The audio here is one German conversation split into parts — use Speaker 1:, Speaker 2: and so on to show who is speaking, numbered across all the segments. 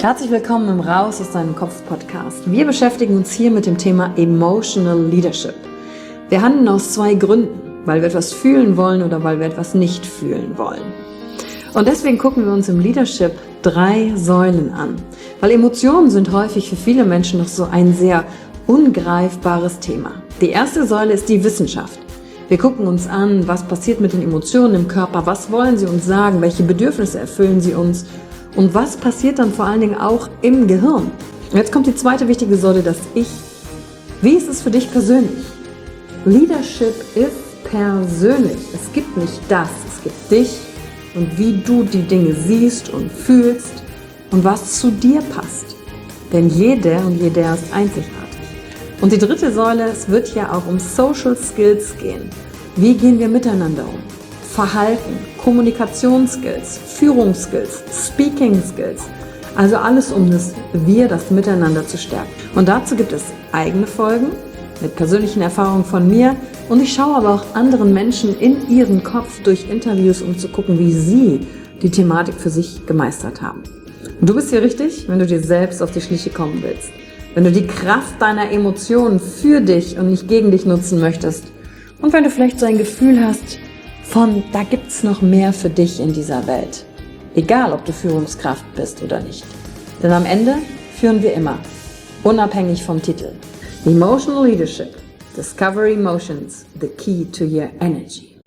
Speaker 1: Herzlich willkommen im Raus aus deinem Kopf Podcast. Wir beschäftigen uns hier mit dem Thema Emotional Leadership. Wir handeln aus zwei Gründen, weil wir etwas fühlen wollen oder weil wir etwas nicht fühlen wollen. Und deswegen gucken wir uns im Leadership 3 Säulen an, weil Emotionen sind häufig für viele Menschen noch so ein sehr ungreifbares Thema. Die erste Säule ist die Wissenschaft. Wir gucken uns an, was passiert mit den Emotionen im Körper, was wollen sie uns sagen, welche Bedürfnisse erfüllen sie uns und was passiert dann vor allen Dingen auch im Gehirn. Und jetzt kommt die zweite wichtige Säule, das Ich. Wie ist es für dich persönlich? Leadership ist persönlich. Es gibt nicht das, es gibt dich und wie du die Dinge siehst und fühlst und was zu dir passt. Denn jeder und jeder ist einzigartig. Und die dritte Säule, es wird ja auch um Social Skills gehen. Wie gehen wir miteinander um? Verhalten, Kommunikationsskills, Führungsskills, Speaking Skills. Also alles um das Miteinander zu stärken. Und dazu gibt es eigene Folgen mit persönlichen Erfahrungen von mir. Und ich schaue aber auch anderen Menschen in ihren Kopf durch Interviews, um zu gucken, wie sie die Thematik für sich gemeistert haben. Und du bist hier richtig, wenn du dir selbst auf die Schliche kommen willst. Wenn du die Kraft deiner Emotionen für dich und nicht gegen dich nutzen möchtest. Und wenn du vielleicht so ein Gefühl hast, da gibt's noch mehr für dich in dieser Welt. Egal, ob du Führungskraft bist oder nicht. Denn am Ende führen wir immer, unabhängig vom Titel. Emotional Leadership. Discover Emotions, the key to your energy.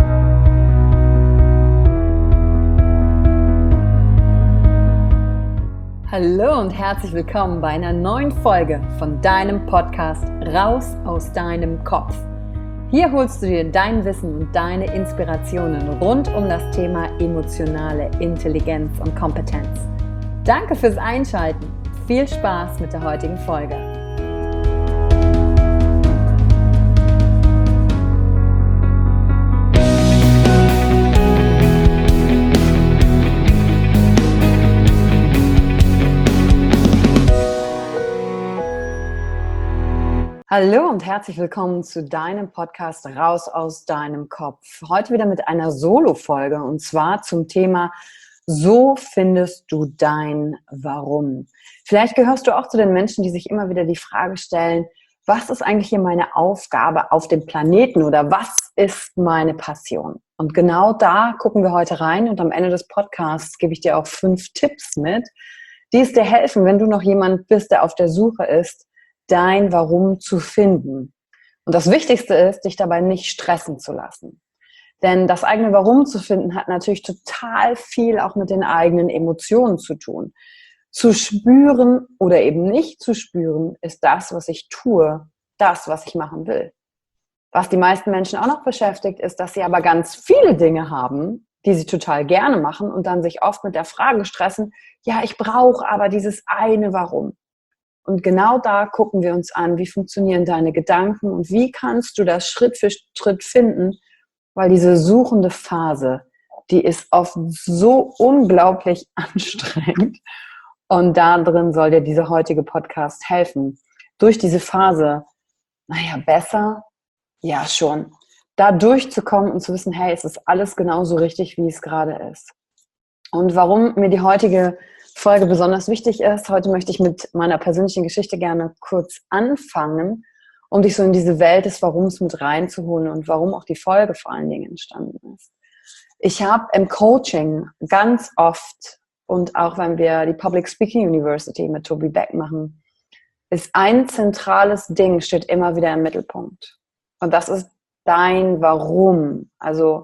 Speaker 1: Hallo und herzlich willkommen bei einer neuen Folge von deinem Podcast Raus aus deinem Kopf. Hier holst du dir dein Wissen und deine Inspirationen rund um das Thema emotionale Intelligenz und Kompetenz. Danke fürs Einschalten. Viel Spaß mit der heutigen Folge. Hallo und herzlich willkommen zu deinem Podcast Raus aus deinem Kopf. Heute wieder mit einer Solo-Folge und zwar zum Thema So findest du dein Warum. Vielleicht gehörst du auch zu den Menschen, die sich immer wieder die Frage stellen, was ist eigentlich hier meine Aufgabe auf dem Planeten oder was ist meine Passion? Und genau da gucken wir heute rein und am Ende des Podcasts gebe ich dir auch 5 Tipps mit, die es dir helfen, wenn du noch jemand bist, der auf der Suche ist, dein Warum zu finden. Und das Wichtigste ist, dich dabei nicht stressen zu lassen. Denn das eigene Warum zu finden, hat natürlich total viel auch mit den eigenen Emotionen zu tun. Zu spüren oder eben nicht zu spüren, ist das, was ich tue, das, was ich machen will. Was die meisten Menschen auch noch beschäftigt, ist, dass sie aber ganz viele Dinge haben, die sie total gerne machen und dann sich oft mit der Frage stressen, ja, ich brauche aber dieses eine Warum. Und genau da gucken wir uns an, wie funktionieren deine Gedanken und wie kannst du das Schritt für Schritt finden, weil diese suchende Phase, die ist oft so unglaublich anstrengend. Und da drin soll dir dieser heutige Podcast helfen, durch diese Phase, besser, ja schon, da durchzukommen und zu wissen, hey, es ist alles genauso richtig, wie es gerade ist. Und warum mir die heutige Folge besonders wichtig ist, heute möchte ich mit meiner persönlichen Geschichte gerne kurz anfangen, um dich so in diese Welt des Warums mit reinzuholen und warum auch die Folge vor allen Dingen entstanden ist. Ich habe im Coaching ganz oft und auch wenn wir die Public Speaking University mit Toby Beck machen, ist ein zentrales Ding, steht immer wieder im Mittelpunkt. Und das ist dein Warum. Also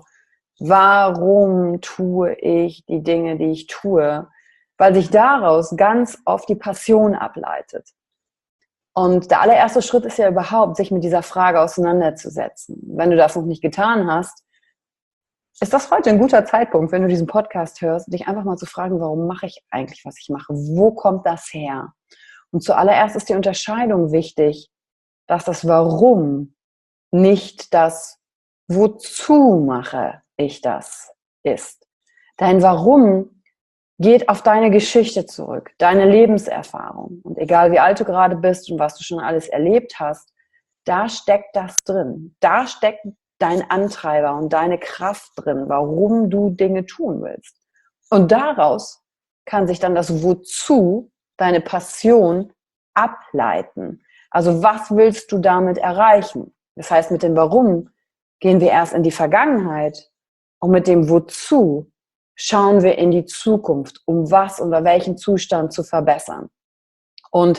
Speaker 1: warum tue ich die Dinge, die ich tue? Weil sich daraus ganz oft die Passion ableitet. Und der allererste Schritt ist ja überhaupt, sich mit dieser Frage auseinanderzusetzen. Wenn du das noch nicht getan hast, ist das heute ein guter Zeitpunkt, wenn du diesen Podcast hörst, dich einfach mal zu fragen, warum mache ich eigentlich, was ich mache? Wo kommt das her? Und zuallererst ist die Unterscheidung wichtig, dass das Warum nicht das Wozu mache ich das ist. Dein Warum geht auf deine Geschichte zurück, deine Lebenserfahrung. Und egal wie alt du gerade bist und was du schon alles erlebt hast, da steckt das drin. Da steckt dein Antreiber und deine Kraft drin, warum du Dinge tun willst. Und daraus kann sich dann das Wozu deine Passion ableiten? Also was willst du damit erreichen? Das heißt, mit dem Warum gehen wir erst in die Vergangenheit und mit dem Wozu schauen wir in die Zukunft, um was oder welchen Zustand zu verbessern. Und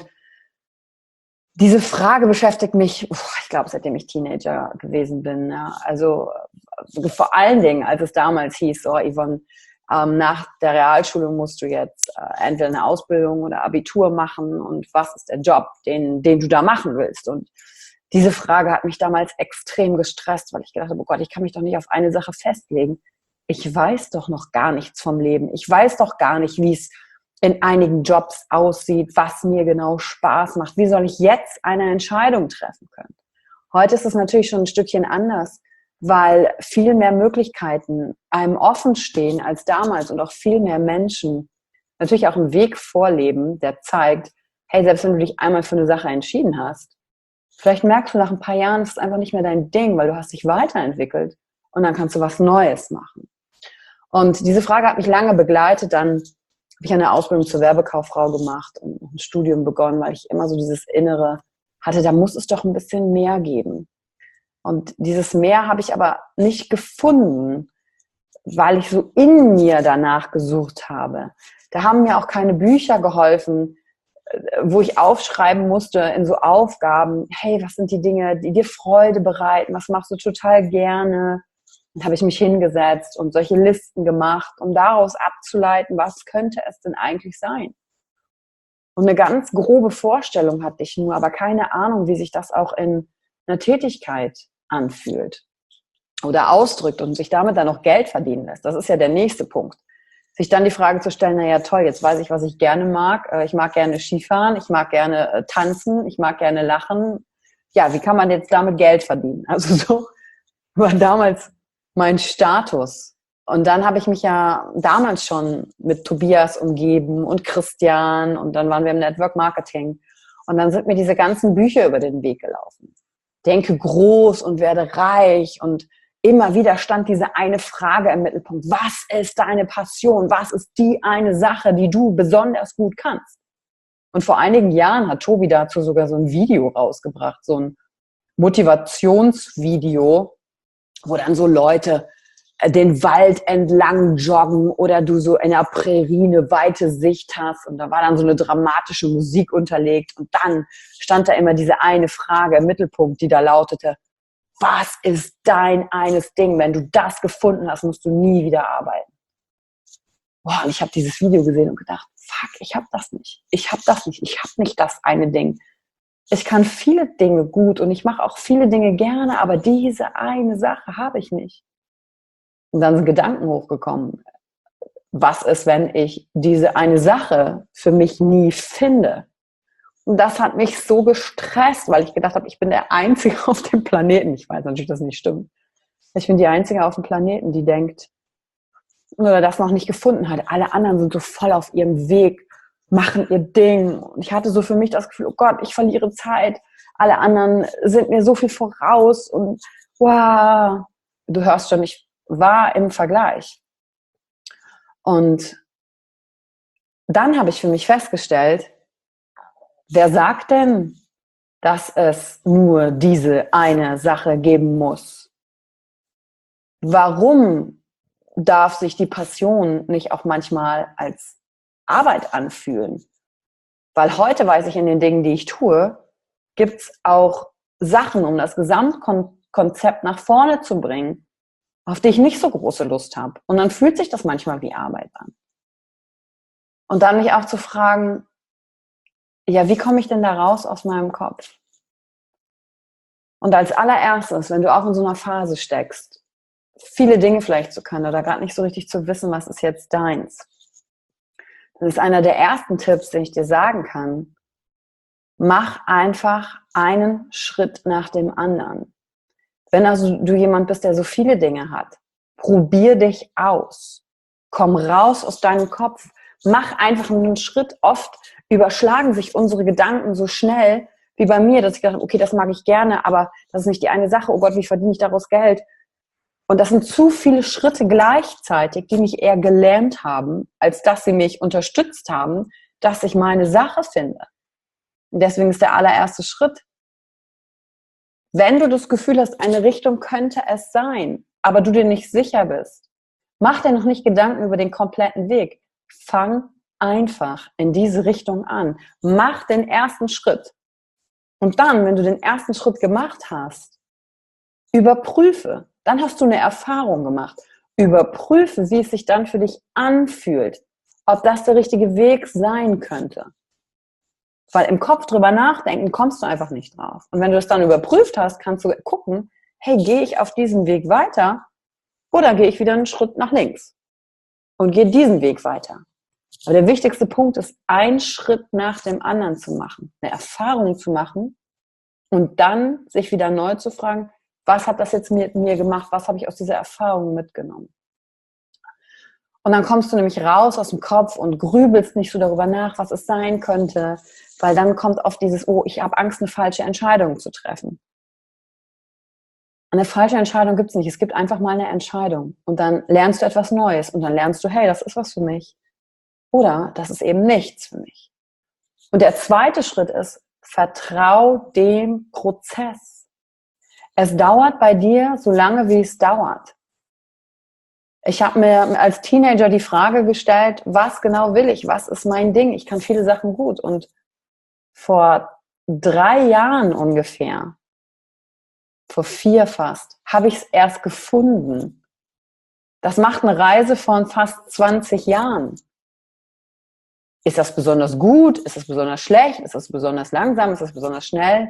Speaker 1: diese Frage beschäftigt mich, ich glaube, seitdem ich Teenager gewesen bin. Ja. Also vor allen Dingen, als es damals hieß, so Yvonne, nach der Realschule musst du jetzt entweder eine Ausbildung oder Abitur machen und was ist der Job, den du da machen willst? Und diese Frage hat mich damals extrem gestresst, weil ich gedacht habe, oh Gott, ich kann mich doch nicht auf eine Sache festlegen. Ich weiß doch noch gar nichts vom Leben. Ich weiß doch gar nicht, wie es in einigen Jobs aussieht, was mir genau Spaß macht. Wie soll ich jetzt eine Entscheidung treffen können? Heute ist es natürlich schon ein Stückchen anders, weil viel mehr Möglichkeiten einem offen stehen als damals und auch viel mehr Menschen natürlich auch einen Weg vorleben, der zeigt, hey, selbst wenn du dich einmal für eine Sache entschieden hast, vielleicht merkst du nach ein paar Jahren, es ist einfach nicht mehr dein Ding, weil du hast dich weiterentwickelt und dann kannst du was Neues machen. Und diese Frage hat mich lange begleitet. Dann habe ich eine Ausbildung zur Werbekauffrau gemacht und ein Studium begonnen, weil ich immer so dieses Innere hatte, da muss es doch ein bisschen mehr geben. Und dieses Mehr habe ich aber nicht gefunden, weil ich so in mir danach gesucht habe. Da haben mir auch keine Bücher geholfen, wo ich aufschreiben musste in so Aufgaben, hey, was sind die Dinge, die dir Freude bereiten, was machst du total gerne? Dann habe ich mich hingesetzt und solche Listen gemacht, um daraus abzuleiten, was könnte es denn eigentlich sein? Und eine ganz grobe Vorstellung hatte ich nur, aber keine Ahnung, wie sich das auch in einer Tätigkeit anfühlt oder ausdrückt und sich damit dann noch Geld verdienen lässt. Das ist ja der nächste Punkt. Sich dann die Frage zu stellen, naja toll, jetzt weiß ich, was ich gerne mag. Ich mag gerne Skifahren, ich mag gerne tanzen, ich mag gerne lachen. Ja, wie kann man jetzt damit Geld verdienen? Also so war damals mein Status. Und dann habe ich mich ja damals schon mit Tobias umgeben und Christian und dann waren wir im Network Marketing. Und dann sind mir diese ganzen Bücher über den Weg gelaufen. Denke groß und werde reich und immer wieder stand diese eine Frage im Mittelpunkt. Was ist deine Passion? Was ist die eine Sache, die du besonders gut kannst? Und vor einigen Jahren hat Tobi dazu sogar so ein Video rausgebracht, so ein Motivationsvideo, wo dann so Leute den Wald entlang joggen oder du so in der Prärie eine weite Sicht hast und da war dann so eine dramatische Musik unterlegt und dann stand da immer diese eine Frage im Mittelpunkt, die da lautete, was ist dein eines Ding? Wenn du das gefunden hast, musst du nie wieder arbeiten. Boah, und ich habe dieses Video gesehen und gedacht, fuck, ich habe das nicht. Ich habe nicht das eine Ding. Ich kann viele Dinge gut und ich mache auch viele Dinge gerne, aber diese eine Sache habe ich nicht. Und dann sind Gedanken hochgekommen. Was ist, wenn ich diese eine Sache für mich nie finde? Und das hat mich so gestresst, weil ich gedacht habe, ich bin der Einzige auf dem Planeten. Ich weiß natürlich, dass das nicht stimmt. Ich bin die Einzige auf dem Planeten, die denkt oder das noch nicht gefunden hat. Alle anderen sind so voll auf ihrem Weg, machen ihr Ding. Und ich hatte so für mich das Gefühl, oh Gott, ich verliere Zeit. Alle anderen sind mir so viel voraus und wow, du hörst schon, ich war im Vergleich. Und dann habe ich für mich festgestellt, wer sagt denn, dass es nur diese eine Sache geben muss? Warum darf sich die Passion nicht auch manchmal als Arbeit anfühlen? Weil heute weiß ich, in den Dingen, die ich tue, gibt es auch Sachen, um das Gesamtkonzept nach vorne zu bringen, auf die ich nicht so große Lust habe. Und dann fühlt sich das manchmal wie Arbeit an. Und dann mich auch zu fragen, ja, wie komme ich denn da raus aus meinem Kopf? Und als allererstes, wenn du auch in so einer Phase steckst, viele Dinge vielleicht zu können oder gerade nicht so richtig zu wissen, was ist jetzt deins, das ist einer der ersten Tipps, den ich dir sagen kann. Mach einfach einen Schritt nach dem anderen. Wenn also du jemand bist, der so viele Dinge hat, probier dich aus. Komm raus aus deinem Kopf. Mach einfach einen Schritt. Oft überschlagen sich unsere Gedanken so schnell, wie bei mir, dass ich dachte, okay, das mag ich gerne, aber das ist nicht die eine Sache. Oh Gott, wie verdiene ich daraus Geld? Und das sind zu viele Schritte gleichzeitig, die mich eher gelähmt haben, als dass sie mich unterstützt haben, dass ich meine Sache finde. Und deswegen ist der allererste Schritt, wenn du das Gefühl hast, eine Richtung könnte es sein, aber du dir nicht sicher bist, mach dir noch nicht Gedanken über den kompletten Weg. Fang einfach in diese Richtung an. Mach den ersten Schritt. Und dann, wenn du den ersten Schritt gemacht hast, überprüfe. Dann hast du eine Erfahrung gemacht. Überprüfe, wie es sich dann für dich anfühlt. Ob das der richtige Weg sein könnte. Weil im Kopf drüber nachdenken, kommst du einfach nicht drauf. Und wenn du das dann überprüft hast, kannst du gucken, hey, gehe ich auf diesem Weg weiter oder gehe ich wieder einen Schritt nach links und gehe diesen Weg weiter. Aber der wichtigste Punkt ist, einen Schritt nach dem anderen zu machen, eine Erfahrung zu machen und dann sich wieder neu zu fragen, was hat das jetzt mit mir gemacht, was habe ich aus dieser Erfahrung mitgenommen. Und dann kommst du nämlich raus aus dem Kopf und grübelst nicht so darüber nach, was es sein könnte, weil dann kommt oft dieses, oh, ich habe Angst, eine falsche Entscheidung zu treffen. Eine falsche Entscheidung gibt es nicht. Es gibt einfach mal eine Entscheidung. Und dann lernst du etwas Neues. Und dann lernst du, hey, das ist was für mich. Oder das ist eben nichts für mich. Und der zweite Schritt ist, vertrau dem Prozess. Es dauert bei dir so lange, wie es dauert. Ich habe mir als Teenager die Frage gestellt, was genau will ich? Was ist mein Ding? Ich kann viele Sachen gut. Und vor 3 Jahren ungefähr, vor 4 fast, habe ich es erst gefunden. Das macht eine Reise von fast 20 Jahren. Ist das besonders gut? Ist das besonders schlecht? Ist das besonders langsam? Ist das besonders schnell?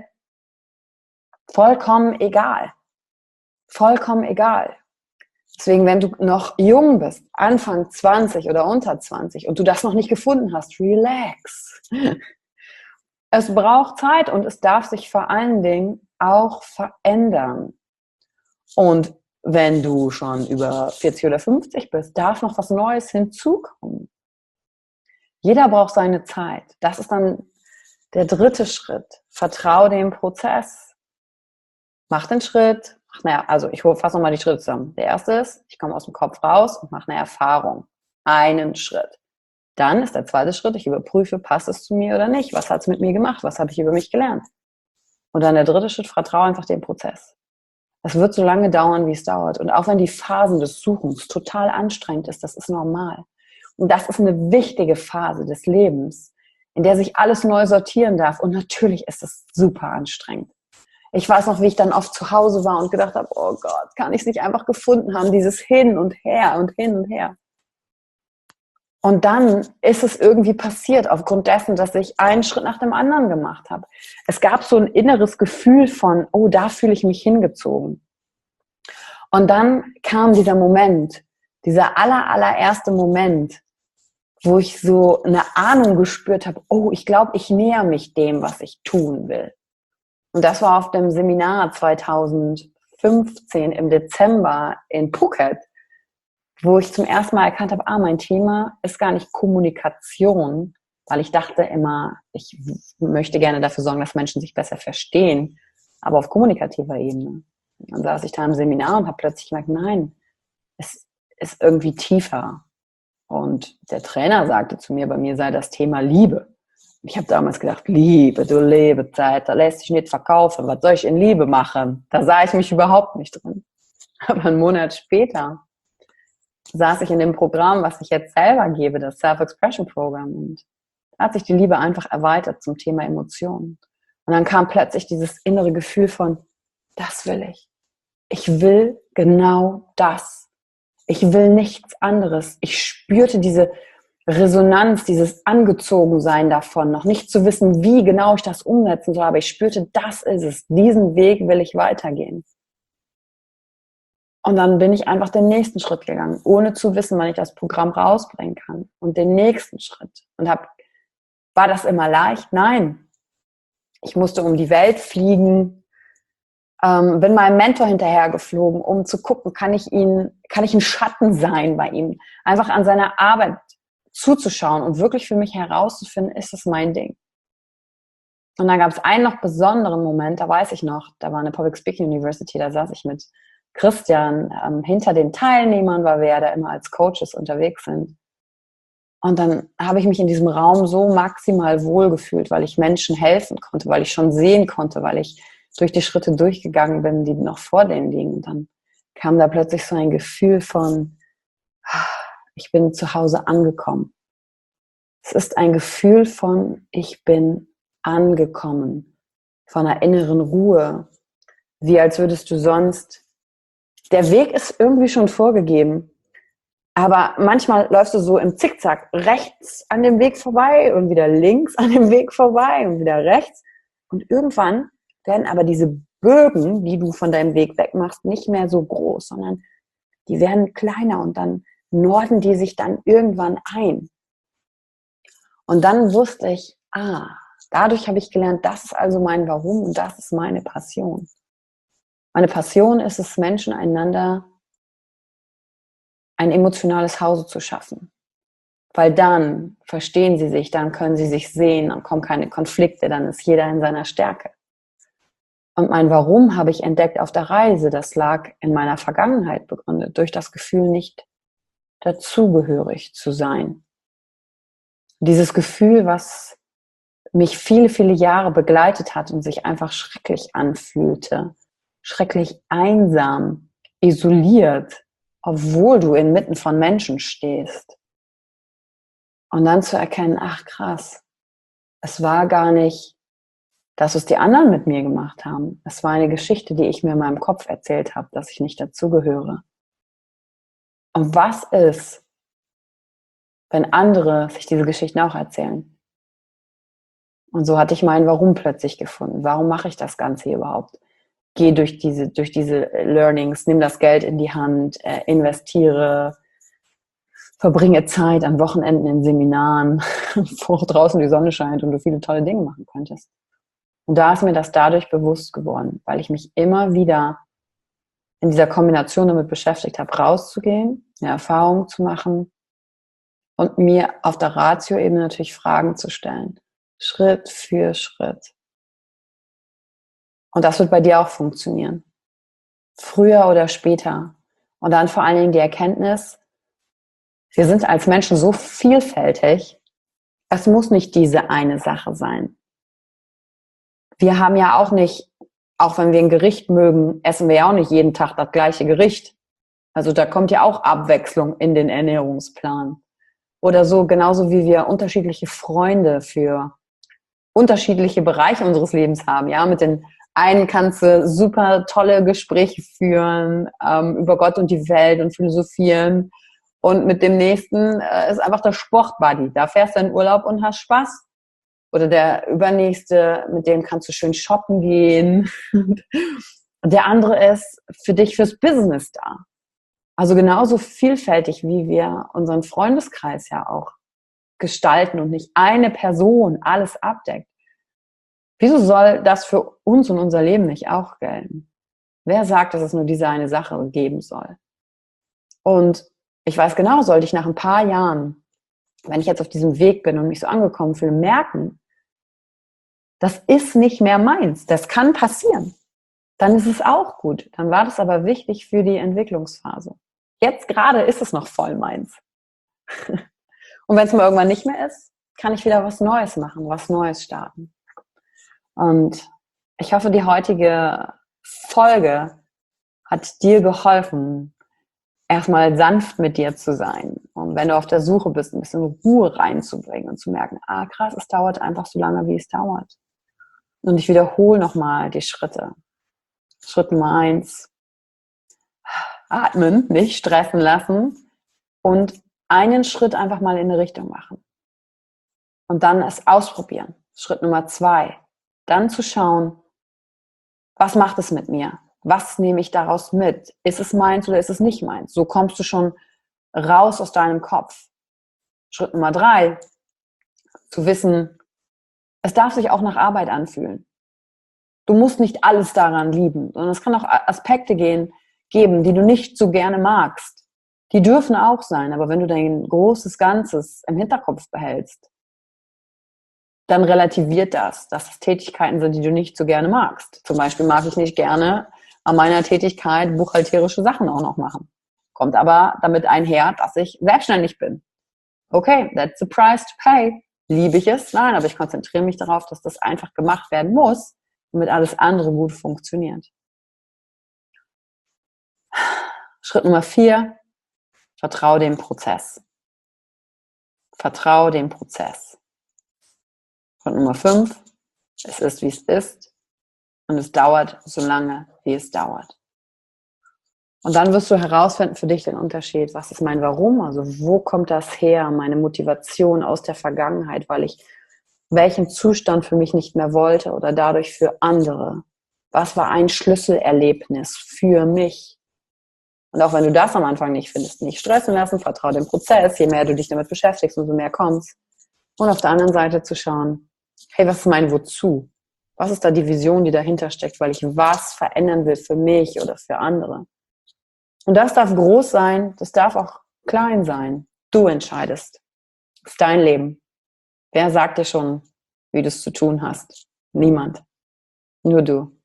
Speaker 1: Vollkommen egal. Vollkommen egal. Deswegen, wenn du noch jung bist, Anfang 20 oder unter 20 und du das noch nicht gefunden hast, relax. Es braucht Zeit und es darf sich vor allen Dingen auch verändern. Und wenn du schon über 40 oder 50 bist, darf noch was Neues hinzukommen. Jeder braucht seine Zeit. Das ist dann der dritte Schritt. Vertrau dem Prozess. Mach den Schritt. Also ich fasse nochmal die Schritte zusammen. Der erste ist, ich komme aus dem Kopf raus und mache eine Erfahrung. Einen Schritt. Dann ist der zweite Schritt, ich überprüfe, passt es zu mir oder nicht? Was hat es mit mir gemacht? Was habe ich über mich gelernt? Und dann der dritte Schritt, vertraue einfach dem Prozess. Es wird so lange dauern, wie es dauert. Und auch wenn die Phasen des Suchens total anstrengend ist, das ist normal. Und das ist eine wichtige Phase des Lebens, in der sich alles neu sortieren darf. Und natürlich ist es super anstrengend. Ich weiß noch, wie ich dann oft zu Hause war und gedacht habe, oh Gott, kann ich es nicht einfach gefunden haben, dieses Hin und Her und hin und her. Und dann ist es irgendwie passiert, aufgrund dessen, dass ich einen Schritt nach dem anderen gemacht habe. Es gab so ein inneres Gefühl von, oh, da fühle ich mich hingezogen. Und dann kam dieser Moment, dieser allererste Moment, wo ich so eine Ahnung gespürt habe, oh, ich glaube, ich näher mich dem, was ich tun will. Und das war auf dem Seminar 2015 im Dezember in Phuket, wo ich zum ersten Mal erkannt habe, mein Thema ist gar nicht Kommunikation, weil ich dachte immer, ich möchte gerne dafür sorgen, dass Menschen sich besser verstehen, aber auf kommunikativer Ebene. Dann saß ich da im Seminar und habe plötzlich gemerkt, nein, es ist irgendwie tiefer. Und der Trainer sagte zu mir, bei mir sei das Thema Liebe. Ich habe damals gedacht, Liebe, du Lebezeit, da lässt sich nicht verkaufen. Was soll ich in Liebe machen? Da sah ich mich überhaupt nicht drin. Aber einen Monat später saß ich in dem Programm, was ich jetzt selber gebe, das Self-Expression-Programm. Und da hat sich die Liebe einfach erweitert zum Thema Emotionen. Und dann kam plötzlich dieses innere Gefühl von, das will ich. Ich will genau das. Ich will nichts anderes. Ich spürte diese Resonanz, dieses Angezogensein davon, noch nicht zu wissen, wie genau ich das umsetzen soll, aber ich spürte, das ist es. Diesen Weg will ich weitergehen. Und dann bin ich einfach den nächsten Schritt gegangen, ohne zu wissen, wann ich das Programm rausbringen kann. Und den nächsten Schritt. Und war das immer leicht? Nein. Ich musste um die Welt fliegen, bin meinem Mentor hinterhergeflogen, um zu gucken, kann ich ein Schatten sein bei ihm? Einfach an seiner Arbeit zuzuschauen und wirklich für mich herauszufinden, ist es mein Ding. Und dann gab es einen noch besonderen Moment, da weiß ich noch, da war eine Public Speaking University, da saß ich mit Christian hinter den Teilnehmern, weil wir ja da immer als Coaches unterwegs sind. Und dann habe ich mich in diesem Raum so maximal wohl gefühlt, weil ich Menschen helfen konnte, weil ich schon sehen konnte, weil ich durch die Schritte durchgegangen bin, die noch vor denen liegen. Und dann kam da plötzlich so ein Gefühl von, ich bin zu Hause angekommen. Es ist ein Gefühl von, ich bin angekommen, von einer inneren Ruhe, wie als würdest du sonst, der Weg ist irgendwie schon vorgegeben, aber manchmal läufst du so im Zickzack rechts an dem Weg vorbei und wieder links an dem Weg vorbei und wieder rechts. Und irgendwann werden aber diese Bögen, die du von deinem Weg wegmachst, nicht mehr so groß, sondern die werden kleiner und dann norden die sich dann irgendwann ein. Und dann wusste ich, dadurch habe ich gelernt, das ist also mein Warum und das ist meine Passion. Meine Passion ist es, Menschen einander ein emotionales Zuhause zu schaffen. Weil dann verstehen sie sich, dann können sie sich sehen, dann kommen keine Konflikte, dann ist jeder in seiner Stärke. Und mein Warum habe ich entdeckt auf der Reise, das lag in meiner Vergangenheit begründet, durch das Gefühl, nicht dazugehörig zu sein. Dieses Gefühl, was mich viele, viele Jahre begleitet hat und sich einfach schrecklich anfühlte, schrecklich einsam, isoliert, obwohl du inmitten von Menschen stehst. Und dann zu erkennen, ach krass, es war gar nicht, dass es die anderen mit mir gemacht haben. Es war eine Geschichte, die ich mir in meinem Kopf erzählt habe, dass ich nicht dazugehöre. Und was ist, wenn andere sich diese Geschichten auch erzählen? Und so hatte ich mein Warum plötzlich gefunden. Warum mache ich das Ganze hier überhaupt? Gehe durch diese Learnings, nimm das Geld in die Hand, investiere, verbringe Zeit an Wochenenden in Seminaren, wo draußen die Sonne scheint und du viele tolle Dinge machen könntest. Und da ist mir das dadurch bewusst geworden, weil ich mich immer wieder in dieser Kombination damit beschäftigt habe, rauszugehen, eine Erfahrung zu machen und mir auf der Ratio-Ebene natürlich Fragen zu stellen. Schritt für Schritt. Und das wird bei dir auch funktionieren. Früher oder später. Und dann vor allen Dingen die Erkenntnis, wir sind als Menschen so vielfältig, es muss nicht diese eine Sache sein. Wir haben ja auch nicht, auch wenn wir ein Gericht mögen, essen wir ja auch nicht jeden Tag das gleiche Gericht. Also da kommt ja auch Abwechslung in den Ernährungsplan. Oder so, genauso wie wir unterschiedliche Freunde für unterschiedliche Bereiche unseres Lebens haben. Ja, mit den einen kannst du super tolle Gespräche führen über Gott und die Welt und philosophieren. Und mit dem nächsten ist einfach der Sportbuddy. Da fährst du in Urlaub und hast Spaß. Oder der übernächste, mit dem kannst du schön shoppen gehen. Und der andere ist für dich fürs Business da. Also genauso vielfältig, wie wir unseren Freundeskreis ja auch gestalten und nicht eine Person alles abdeckt. Wieso soll das für uns und unser Leben nicht auch gelten? Wer sagt, dass es nur diese eine Sache geben soll? Und ich weiß genau, sollte ich nach ein paar Jahren, wenn ich jetzt auf diesem Weg bin und mich so angekommen fühle, merken, das ist nicht mehr meins. Das kann passieren. Dann ist es auch gut. Dann war das aber wichtig für die Entwicklungsphase. Jetzt gerade ist es noch voll meins. Und wenn es mal irgendwann nicht mehr ist, kann ich wieder was Neues machen, was Neues starten. Und ich hoffe, die heutige Folge hat dir geholfen, erstmal sanft mit dir zu sein. Und wenn du auf der Suche bist, ein bisschen Ruhe reinzubringen und zu merken, krass, es dauert einfach so lange, wie es dauert. Und ich wiederhole nochmal die Schritte. Schritt Nummer 1, atmen, nicht stressen lassen und einen Schritt einfach mal in eine Richtung machen. Und dann es ausprobieren. Schritt Nummer 2, dann zu schauen, was macht es mit mir? Was nehme ich daraus mit? Ist es meins oder ist es nicht meins? So kommst du schon raus aus deinem Kopf. Schritt Nummer 3, zu wissen, es darf sich auch nach Arbeit anfühlen. Du musst nicht alles daran lieben, sondern es kann auch Aspekte geben, die du nicht so gerne magst. Die dürfen auch sein, aber wenn du dein großes Ganzes im Hinterkopf behältst, dann relativiert das, dass es Tätigkeiten sind, die du nicht so gerne magst. Zum Beispiel mag ich nicht gerne an meiner Tätigkeit buchhalterische Sachen auch noch machen. Kommt aber damit einher, dass ich selbstständig bin. Okay, that's the price to pay. Liebe ich es? Nein, aber ich konzentriere mich darauf, dass das einfach gemacht werden muss, damit alles andere gut funktioniert. Schritt Nummer 4, vertraue dem Prozess. Vertraue dem Prozess. Schritt Nummer 5, es ist, wie es ist und es dauert so lange, wie es dauert. Und dann wirst du herausfinden für dich den Unterschied. Was ist mein Warum? Also wo kommt das her? Meine Motivation aus der Vergangenheit, weil ich welchen Zustand für mich nicht mehr wollte oder dadurch für andere. Was war ein Schlüsselerlebnis für mich? Und auch wenn du das am Anfang nicht findest, nicht stressen lassen, vertraue dem Prozess. Je mehr du dich damit beschäftigst, umso mehr kommt's. Und auf der anderen Seite zu schauen, hey, was ist mein Wozu? Was ist da die Vision, die dahinter steckt, weil ich was verändern will für mich oder für andere? Und das darf groß sein, das darf auch klein sein. Du entscheidest. Das ist dein Leben. Wer sagt dir schon, wie du es zu tun hast? Niemand. Nur du.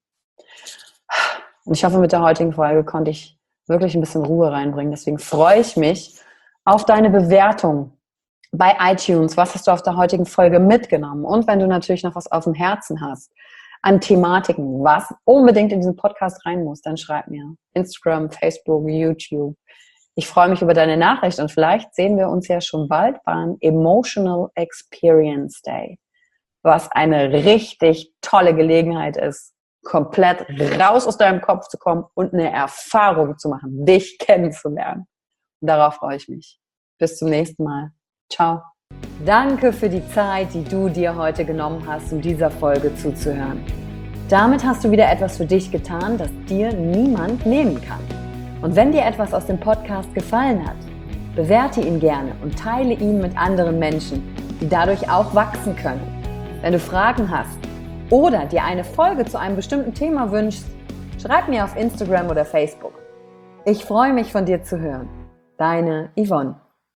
Speaker 1: Und ich hoffe, mit der heutigen Folge konnte ich wirklich ein bisschen Ruhe reinbringen. Deswegen freue ich mich auf deine Bewertung bei iTunes. Was hast du auf der heutigen Folge mitgenommen? Und wenn du natürlich noch was auf dem Herzen hast, an Thematiken, was unbedingt in diesen Podcast rein muss, dann schreib mir. Instagram, Facebook, YouTube. Ich freue mich über deine Nachricht und vielleicht sehen wir uns ja schon bald beim Emotional Experience Day, was eine richtig tolle Gelegenheit ist, komplett raus aus deinem Kopf zu kommen und eine Erfahrung zu machen, dich kennenzulernen. Und darauf freue ich mich. Bis zum nächsten Mal. Ciao. Danke für die Zeit, die du dir heute genommen hast, um dieser Folge zuzuhören. Damit hast du wieder etwas für dich getan, das dir niemand nehmen kann. Und wenn dir etwas aus dem Podcast gefallen hat, bewerte ihn gerne und teile ihn mit anderen Menschen, die dadurch auch wachsen können. Wenn du Fragen hast oder dir eine Folge zu einem bestimmten Thema wünschst, schreib mir auf Instagram oder Facebook. Ich freue mich, von dir zu hören. Deine Yvonne.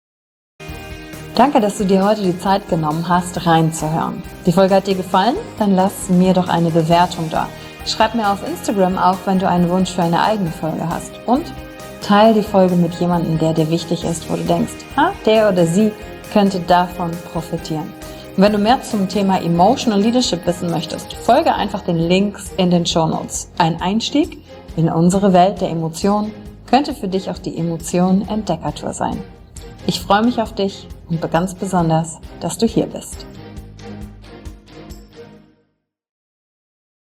Speaker 1: Danke, dass du dir heute die Zeit genommen hast, reinzuhören. Die Folge hat dir gefallen? Dann lass mir doch eine Bewertung da. Schreib mir auf Instagram auch, wenn du einen Wunsch für eine eigene Folge hast. Und teile die Folge mit jemandem, der dir wichtig ist, wo du denkst, der oder sie könnte davon profitieren. Und wenn du mehr zum Thema Emotional Leadership wissen möchtest, folge einfach den Links in den Shownotes. Ein Einstieg in unsere Welt der Emotionen könnte für dich auch die Emotionen-Entdeckertour sein. Ich freue mich auf dich und ganz besonders, dass du hier bist.